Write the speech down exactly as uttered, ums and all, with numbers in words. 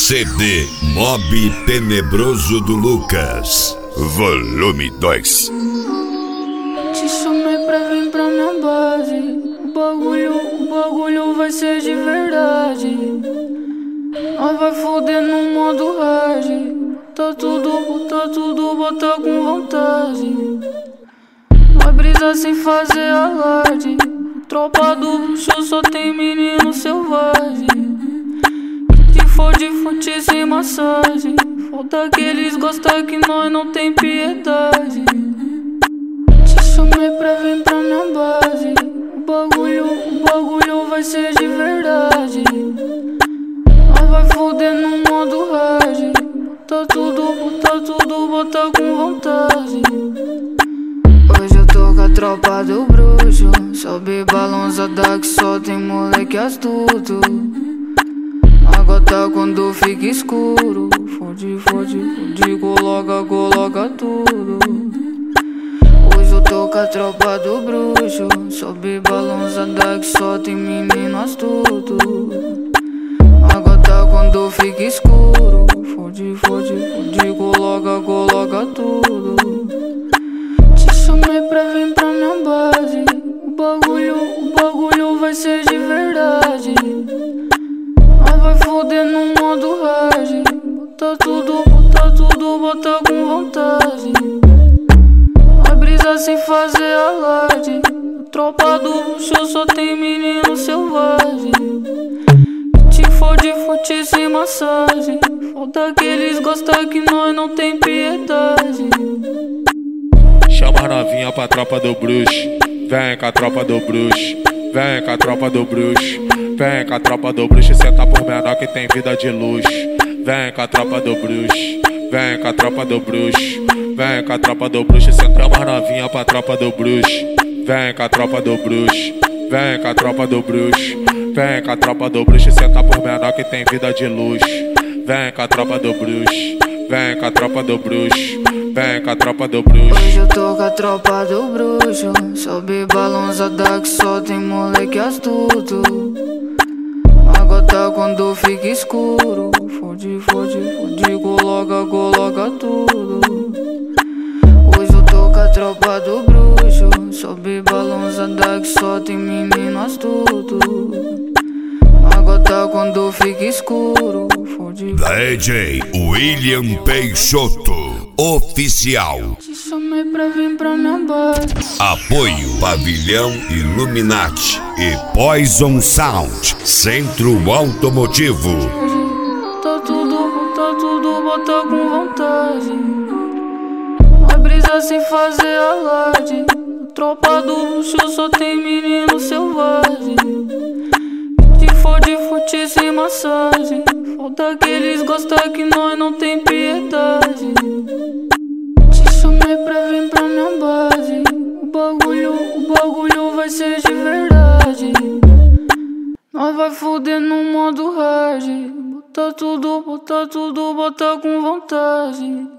C D Mob Tenebroso do Lucas, volume dois. Te chamei pra vir pra minha base. O bagulho, o bagulho vai ser de verdade. Nós vai foder no modo hard. Bota tudo, bota tudo, bota com vontade. Vai brisar sem fazer alarde. Tropa do bruxo só tem menino selvagem. Que fode, fute sem massagem. Foda que eles gostam que nós não tem piedade. Te chamei pra vir pra minha base. O bagulho, o bagulho vai ser de verdade. Nós vai foder no modo hard. Bota tudo, bota tudo, bota com vontade. Hoje eu tô com a tropa do bruxo. Sobe balançada que só tem moleque astuto. A gota quando fica escuro. Fode, fode, fode, coloca, coloca tudo. Hoje eu tô com a tropa do bruxo. Sobe balançada que só tem menino astuto. A gota quando fica escuro. Fode, fode, fode, coloca, coloca tudo. Te chamei pra vir pra minha base. O bagulho, o bagulho vai ser de verdade. Nós vai foder no modo hard. Bota tudo, bota tudo, bota com vontade. Vai brisar sem fazer alarde. A tropa do bruxo só tem menino selvagem. Te fode, fute sem massagem. Foda que eles gostam que nós não tem piedade. Chama a novinha pra tropa do bruxo. Vem com a tropa do bruxo. Vem com a tropa do bruxo. Vem com a tropa do bruxo e senta por menor que tem vida de luxo. Vem com a tropa do bruxo. Vem com a tropa do bruxo. Vem com a tropa do bruxo e senta a novinha pra tropa do bruxo. Vem com a tropa do bruxo. Vem com a tropa do bruxo. Vem com a tropa do bruxo e senta por menor que tem vida de luxo. Vem com a tropa do bruxo. Vem com a tropa do bruxo. Vem com a tropa do bruxo. Hoje eu tô com a tropa do bruxo. Sobe balançada que só tem moleque astuto. A gota quando fica escuro. Fode, fode, fode, coloca, coloca tudo. Hoje eu tô com a tropa do bruxo. Sobe balançada que só tem menino astuto. A gota quando fica escuro. Fode, D J William Peixoto Oficial. te chamei pra vir pra minha base. Apoio Pavilhão Illuminati e Poison Sound Centro Automotivo. Bota tudo, bota tudo, bota com vontade. Vai brisar sem fazer alarde. Tropa do luxo só tem menino selvagem. Te fode, fute sem massagem. Foda que eles gostam que nós não tem piedade. Te chamei pra vir pra minha base. O bagulho, o bagulho vai ser de verdade. Nós vai foder no modo hard. Bota tudo, bota tudo, bota com vontade.